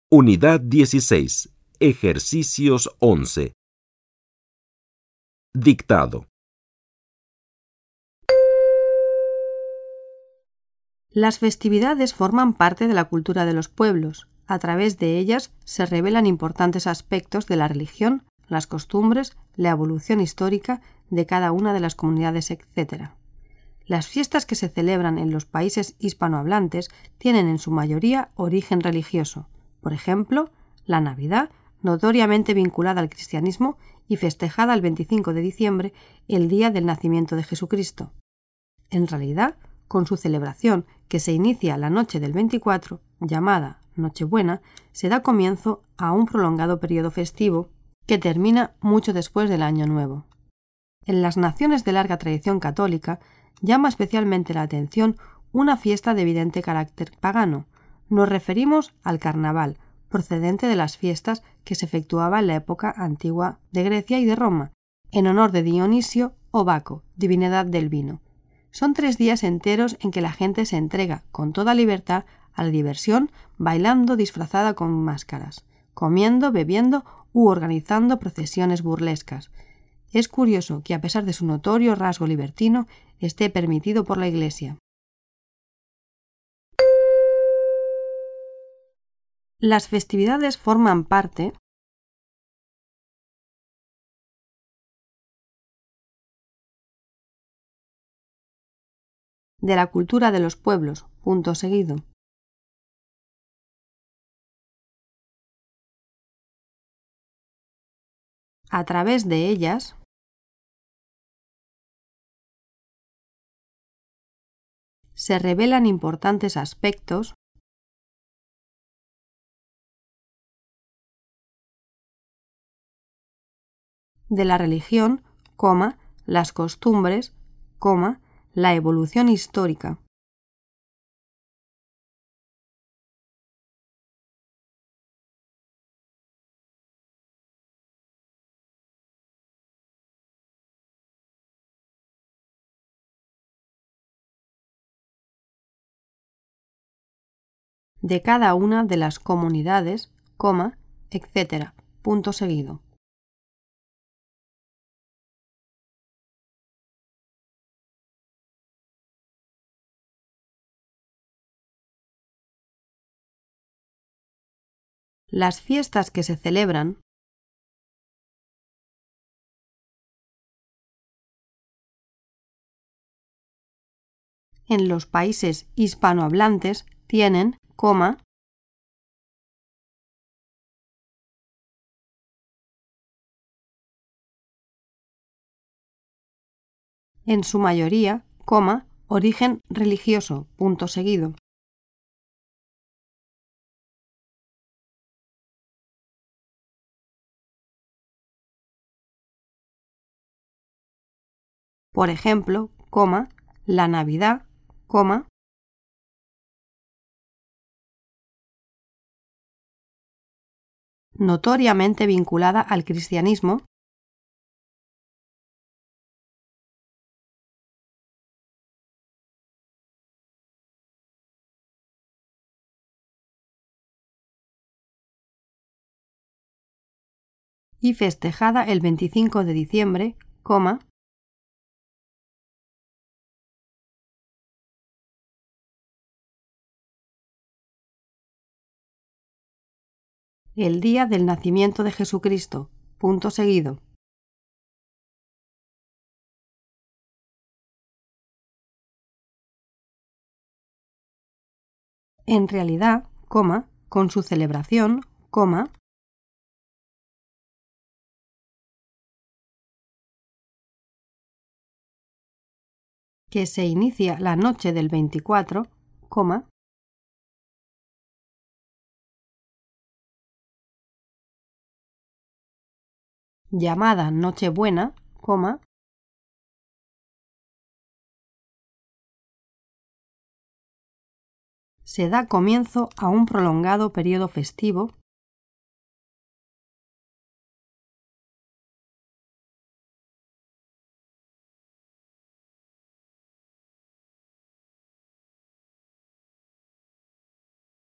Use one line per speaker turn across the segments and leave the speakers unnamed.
Unidad 16. Ejercicios 11. Dictado.
Las festividades forman parte de la cultura de los pueblos. A través de ellas se revelan importantes aspectos de la religión, las costumbres, la evolución histórica de cada una de las comunidades, etc. Las fiestas que se celebran en los países hispanohablantes tienen en su mayoría origen religioso. Por ejemplo, la Navidad, notoriamente vinculada al cristianismo y festejada el 25 de diciembre, el día del nacimiento de Jesucristo. En realidad, con su celebración, que se inicia la noche del 24, llamada Nochebuena, se da comienzo a un prolongado periodo festivo que termina mucho después del Año Nuevo. En las naciones de larga tradición católica, llama especialmente la atención una fiesta de evidente carácter pagano. Nos referimos al carnaval, procedente de las fiestas que se efectuaba en la época antigua de Grecia y de Roma, en honor de Dionisio o Baco, divinidad del vino. Son 3 días enteros en que la gente se entrega con toda libertad a la diversión, bailando disfrazada con máscaras, comiendo, bebiendo u organizando procesiones burlescas. Es curioso que, a pesar de su notorio rasgo libertino, esté permitido por la Iglesia. Las festividades forman parte de la cultura de los pueblos. Punto seguido. A través de ellas se revelan importantes aspectos de la religión, las costumbres, la evolución histórica. De cada una de las comunidades, etc. Punto seguido. Las fiestas que se celebran en los países hispanohablantes tienen, en su mayoría, origen religioso. Punto seguido. Por ejemplo, la Navidad, notoriamente vinculada al cristianismo, y festejada el 25 de diciembre, el día del nacimiento de Jesucristo. Punto seguido. En realidad, con su celebración, que se inicia la noche del 24, llamada Nochebuena, se da comienzo a un prolongado periodo festivo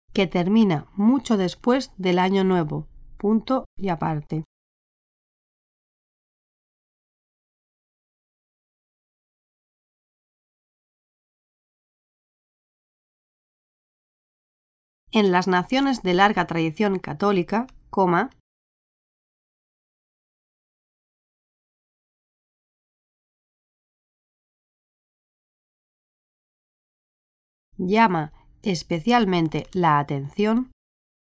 que termina mucho después del Año Nuevo, punto y aparte. En las naciones de larga tradición católica, llama especialmente la atención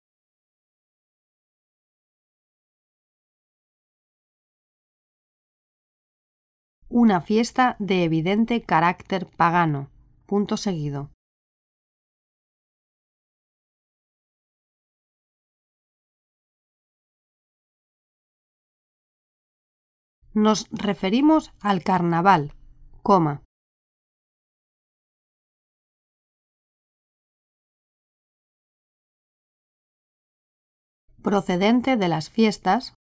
una fiesta de evidente carácter pagano, punto seguido. Nos referimos al carnaval, procedente de las fiestas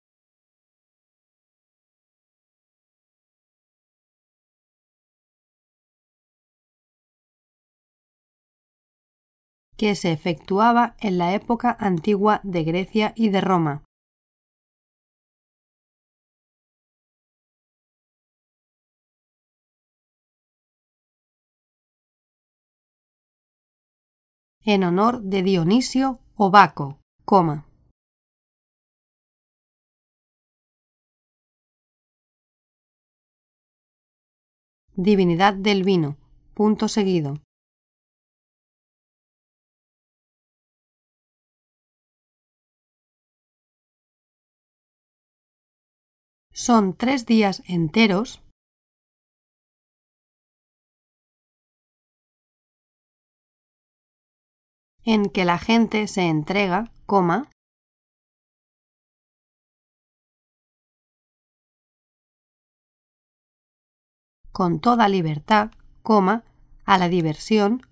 que se efectuaba en la época antigua de Grecia y de Roma. En honor de Dionisio o Baco, divinidad del vino, punto seguido. Son 3 días enteros en que la gente se entrega, con toda libertad, a la diversión,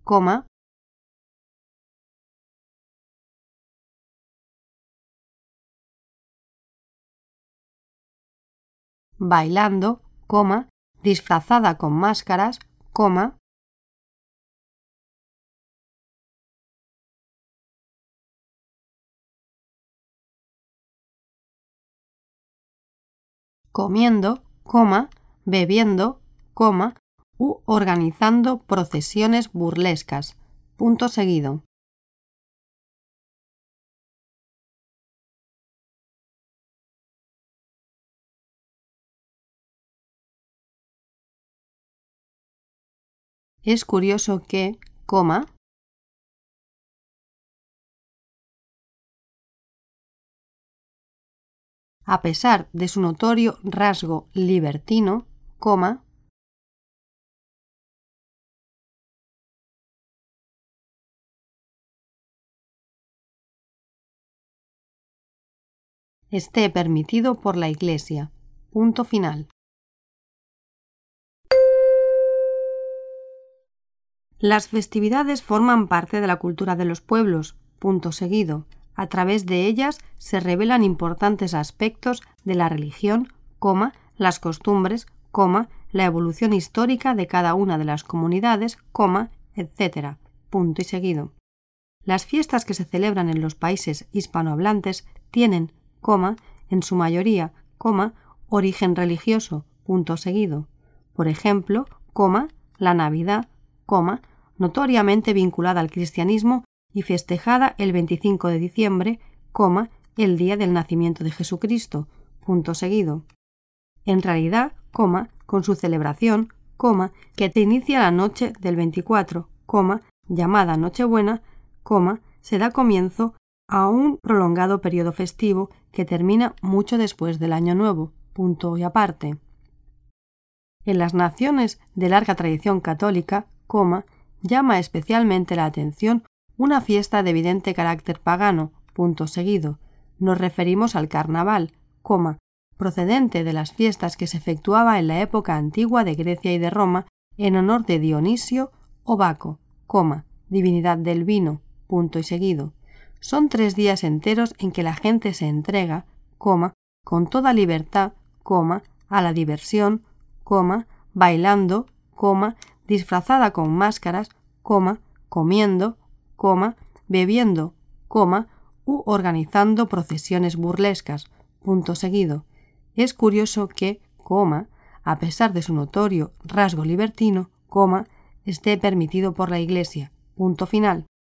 bailando, disfrazada con máscaras, comiendo, bebiendo, u organizando procesiones burlescas, punto seguido. Es curioso que, a pesar de su notorio rasgo libertino, esté permitido por la Iglesia. Punto final. Las festividades forman parte de la cultura de los pueblos. Punto seguido. A través de ellas se revelan importantes aspectos de la religión, las costumbres, la evolución histórica de cada una de las comunidades, etc. Punto y seguido. Las fiestas que se celebran en los países hispanohablantes tienen, en su mayoría, origen religioso, punto seguido. Por ejemplo, la Navidad, notoriamente vinculada al cristianismo y festejada el 25 de diciembre, el día del nacimiento de Jesucristo, punto seguido. En realidad, con su celebración, que se inicia la noche del 24, llamada Nochebuena, se da comienzo a un prolongado periodo festivo que termina mucho después del Año Nuevo, punto y aparte. En las naciones de larga tradición católica, llama especialmente la atención una fiesta de evidente carácter pagano, punto seguido. Nos referimos al carnaval, procedente de las fiestas que se efectuaba en la época antigua de Grecia y de Roma en honor de Dionisio o Baco, divinidad del vino, punto y seguido. Son 3 días enteros en que la gente se entrega, con toda libertad, a la diversión, bailando, disfrazada con máscaras, comiendo, bebiendo, u organizando procesiones burlescas, punto seguido. Es curioso que, a pesar de su notorio rasgo libertino, esté permitido por la Iglesia, punto final.